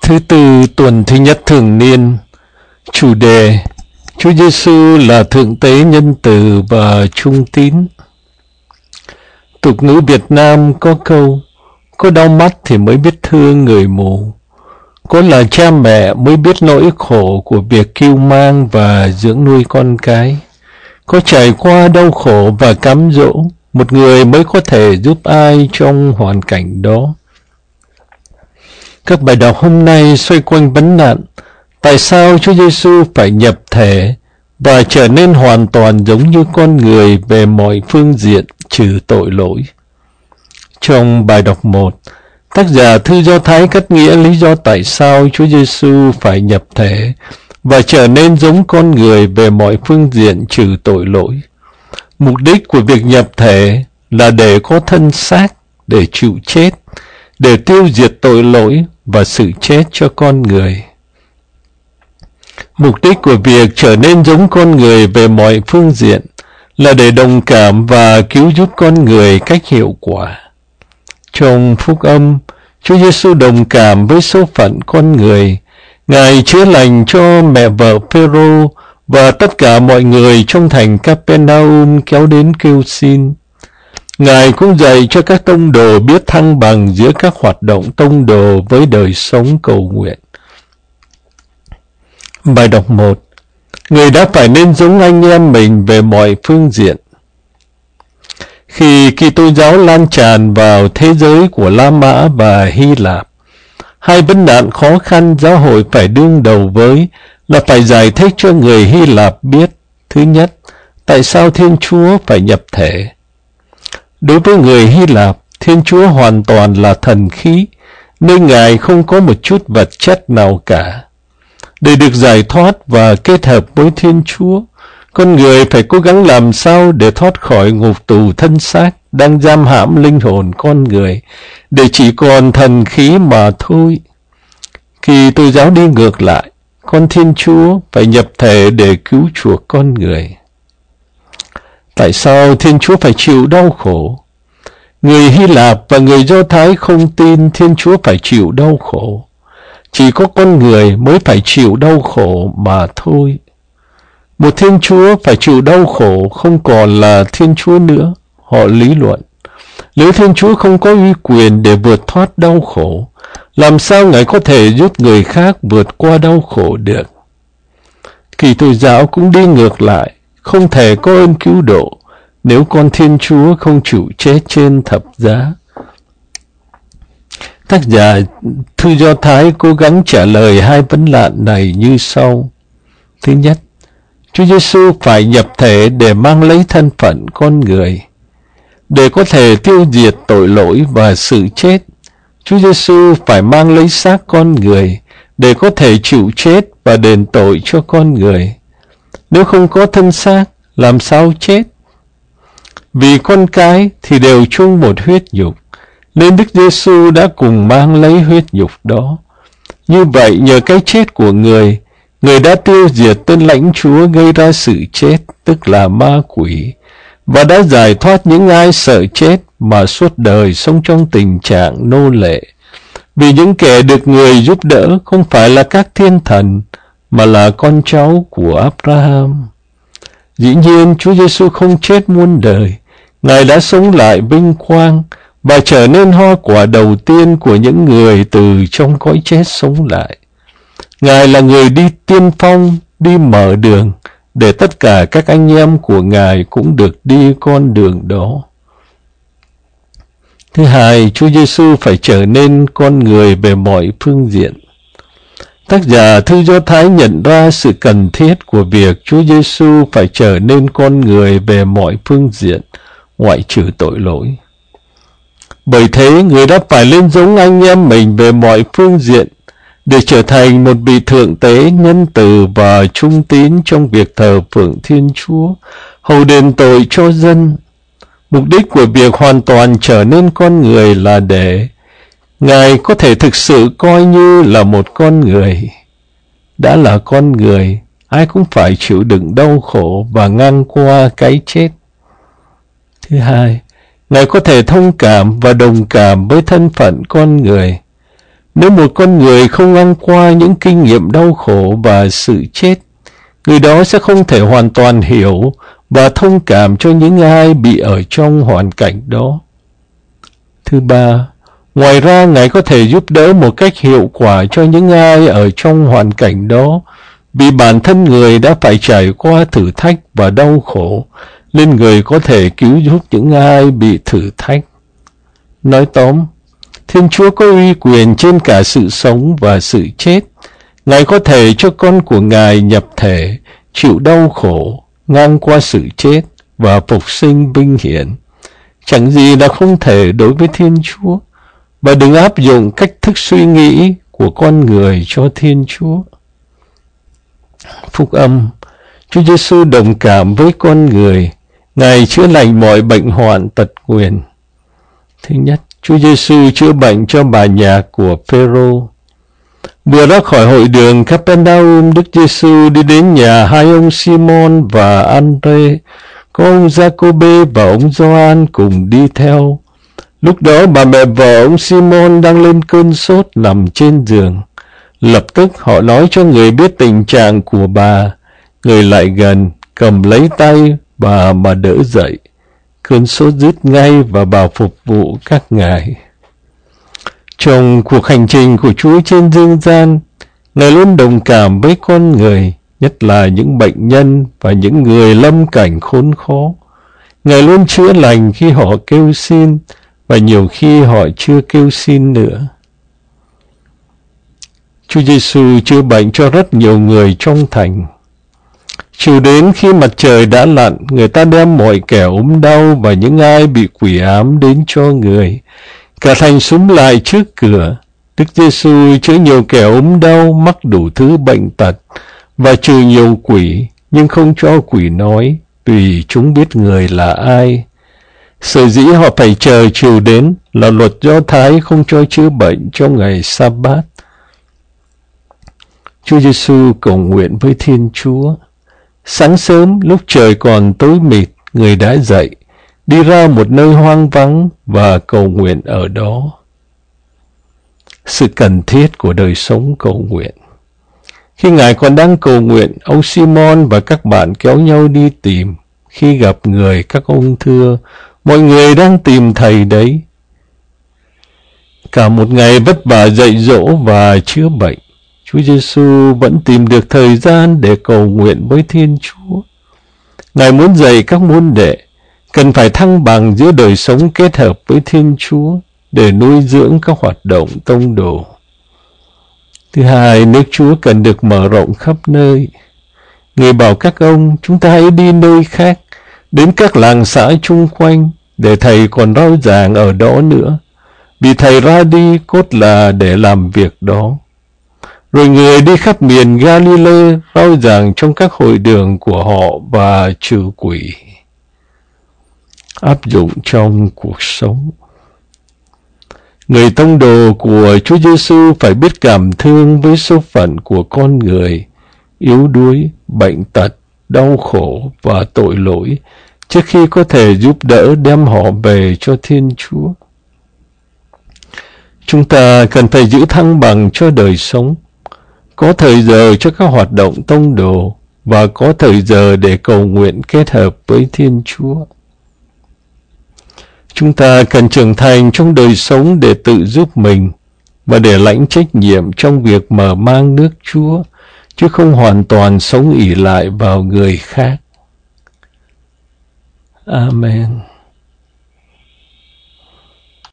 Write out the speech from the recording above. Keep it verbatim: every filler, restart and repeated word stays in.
Thứ tư tuần thứ nhất thường niên. Chủ đề: Chúa Giêsu là thượng tế nhân từ và trung tín. Tục ngữ Việt Nam có câu: có đau mắt thì mới biết thương người mù. Có là cha mẹ mới biết nỗi khổ của việc cưu mang và dưỡng nuôi con cái. Có trải qua đau khổ và cám dỗ, một người mới có thể giúp ai trong hoàn cảnh đó. Các bài đọc hôm nay xoay quanh vấn nạn: tại sao Chúa Giêsu phải nhập thể và trở nên hoàn toàn giống như con người về mọi phương diện trừ tội lỗi? Trong bài đọc một, tác giả thư Do Thái cắt nghĩa lý do tại sao Chúa Giêsu phải nhập thể và trở nên giống con người về mọi phương diện trừ tội lỗi. Mục đích của việc nhập thể là để có thân xác, để chịu chết, để tiêu diệt tội lỗi và sự chết cho con người. Mục đích của việc trở nên giống con người về mọi phương diện là để đồng cảm và cứu giúp con người cách hiệu quả. Trong Phúc Âm, Chúa Giêsu đồng cảm với số phận con người. Ngài chữa lành cho mẹ vợ Phêrô và tất cả mọi người trong thành Capernaum kéo đến kêu xin. Ngài cũng dạy cho các tông đồ biết thăng bằng giữa các hoạt động tông đồ với đời sống cầu nguyện. Bài đọc một. Người đã phải nên giống anh em mình về mọi phương diện. Khi Kitô giáo lan tràn vào thế giới của La Mã và Hy Lạp, hai vấn nạn khó khăn giáo hội phải đương đầu với là phải giải thích cho người Hy Lạp biết: thứ nhất, tại sao Thiên Chúa phải nhập thể? Đối với người Hy Lạp, Thiên Chúa hoàn toàn là thần khí, nên Ngài không có một chút vật chất nào cả. Để được giải thoát và kết hợp với Thiên Chúa, con người phải cố gắng làm sao để thoát khỏi ngục tù thân xác đang giam hãm linh hồn con người, để chỉ còn thần khí mà thôi. Khi Kitô giáo đi ngược lại, con Thiên Chúa phải nhập thể để cứu chuộc con người. Tại sao Thiên Chúa phải chịu đau khổ? Người Hy Lạp và người Do Thái không tin Thiên Chúa phải chịu đau khổ. Chỉ có con người mới phải chịu đau khổ mà thôi. Một Thiên Chúa phải chịu đau khổ không còn là Thiên Chúa nữa, họ lý luận. Nếu Thiên Chúa không có uy quyền để vượt thoát đau khổ, làm sao Ngài có thể giúp người khác vượt qua đau khổ được? Kitô giáo cũng đi ngược lại, không thể có ơn cứu độ nếu con Thiên Chúa không chịu chết trên thập giá. Tác giả thư Do Thái cố gắng trả lời hai vấn nạn này như sau. Thứ nhất, Chúa Giêsu phải nhập thể để mang lấy thân phận con người. Để có thể tiêu diệt tội lỗi và sự chết, Chúa Giêsu phải mang lấy xác con người để có thể chịu chết và đền tội cho con người. Nếu không có thân xác, làm sao chết? Vì con cái thì đều chung một huyết nhục, nên Đức Giêsu đã cùng mang lấy huyết nhục đó. Như vậy, nhờ cái chết của người, người đã tiêu diệt tên lãnh chúa gây ra sự chết, tức là ma quỷ, và đã giải thoát những ai sợ chết mà suốt đời sống trong tình trạng nô lệ. Vì những kẻ được người giúp đỡ không phải là các thiên thần, mà là con cháu của Abraham. Dĩ nhiên, Chúa Giêsu không chết muôn đời. Ngài đã sống lại vinh quang và trở nên hoa quả đầu tiên của những người từ trong cõi chết sống lại. Ngài là người đi tiên phong, đi mở đường, để tất cả các anh em của Ngài cũng được đi con đường đó. Thứ hai, Chúa Giêsu phải trở nên con người về mọi phương diện. Tác giả thư Do Thái nhận ra sự cần thiết của việc Chúa Giêsu phải trở nên con người về mọi phương diện, ngoại trừ tội lỗi. Bởi thế, người đã phải lên giống anh em mình về mọi phương diện, để trở thành một vị thượng tế nhân từ và trung tín trong việc thờ phượng Thiên Chúa, hầu đền tội cho dân. Mục đích của việc hoàn toàn trở nên con người là để Ngài có thể thực sự coi như là một con người. Đã là con người, ai cũng phải chịu đựng đau khổ và ngang qua cái chết. Thứ hai, Ngài có thể thông cảm và đồng cảm với thân phận con người. Nếu một con người không ngang qua những kinh nghiệm đau khổ và sự chết, người đó sẽ không thể hoàn toàn hiểu và thông cảm cho những ai bị ở trong hoàn cảnh đó. Thứ ba, ngoài ra Ngài có thể giúp đỡ một cách hiệu quả cho những ai ở trong hoàn cảnh đó, vì bản thân người đã phải trải qua thử thách và đau khổ, nên người có thể cứu giúp những ai bị thử thách. Nói tóm, Thiên Chúa có uy quyền trên cả sự sống và sự chết. Ngài có thể cho con của Ngài nhập thể, chịu đau khổ, ngang qua sự chết và phục sinh vinh hiển. Chẳng gì là không thể đối với Thiên Chúa, và đừng áp dụng cách thức suy nghĩ của con người cho Thiên Chúa. Phúc âm, Chúa Giêsu đồng cảm với con người. Ngài chữa lành mọi bệnh hoạn tật nguyền. Thứ nhất, Chúa Giêsu chữa bệnh cho bà nhà của Phêrô. Vừa ra khỏi hội đường Capernaum, Đức Giêsu đi đến nhà hai ông Simon và Andre, có ông Giacôbê và ông Gioan cùng đi theo. Lúc đó bà mẹ vợ ông Simon đang lên cơn sốt nằm trên giường. Lập tức họ nói cho người biết tình trạng của bà. Người lại gần, cầm lấy tay bà mà đỡ dậy. Cơn sốt dứt ngay và bà phục vụ các ngài. Trong cuộc hành trình của Chúa trên dương gian, Ngài luôn đồng cảm với con người, nhất là những bệnh nhân và những người lâm cảnh khốn khó. Ngài luôn chữa lành khi họ kêu xin, và nhiều khi họ chưa kêu xin nữa. Chúa Giêsu chữa bệnh cho rất nhiều người trong thành. Chiều đến khi mặt trời đã lặn, người ta đem mọi kẻ ốm đau và những ai bị quỷ ám đến cho người. Cả thành xúm lại trước cửa. Đức Giêsu chữa nhiều kẻ ốm đau, mắc đủ thứ bệnh tật, và trừ nhiều quỷ, nhưng không cho quỷ nói, vì chúng biết người là ai. Sở dĩ họ phải chờ chiều đến là luật Do Thái không cho chữa bệnh trong ngày Sa-bát. Chúa Giêsu cầu nguyện với Thiên Chúa. Sáng sớm, lúc trời còn tối mịt, người đã dậy, đi ra một nơi hoang vắng và cầu nguyện ở đó. Sự cần thiết của đời sống cầu nguyện. Khi Ngài còn đang cầu nguyện, ông Simon và các bạn kéo nhau đi tìm. Khi gặp người, các ông thưa, mọi người đang tìm Thầy đấy. Cả một ngày vất vả dạy dỗ và chữa bệnh, Chúa Giêsu vẫn tìm được thời gian để cầu nguyện với Thiên Chúa. Ngài muốn dạy các môn đệ cần phải thăng bằng giữa đời sống kết hợp với Thiên Chúa để nuôi dưỡng các hoạt động tông đồ. Thứ hai, nước Chúa cần được mở rộng khắp nơi. Người bảo các ông, chúng ta hãy đi nơi khác, đến các làng xã chung quanh, để Thầy còn rao giảng ở đó nữa, vì Thầy ra đi cốt là để làm việc đó. Rồi người đi khắp miền Galilee rao giảng trong các hội đường của họ và trừ quỷ. Áp dụng trong cuộc sống. Người tông đồ của Chúa Giêsu phải biết cảm thương với số phận của con người, yếu đuối, bệnh tật, đau khổ và tội lỗi, trước khi có thể giúp đỡ đem họ về cho Thiên Chúa. Chúng ta cần phải giữ thăng bằng cho đời sống, có thời giờ cho các hoạt động tông đồ và có thời giờ để cầu nguyện kết hợp với Thiên Chúa. Chúng ta cần trưởng thành trong đời sống để tự giúp mình và để lãnh trách nhiệm trong việc mở mang nước Chúa, chứ không hoàn toàn sống ỷ lại vào người khác. Amen.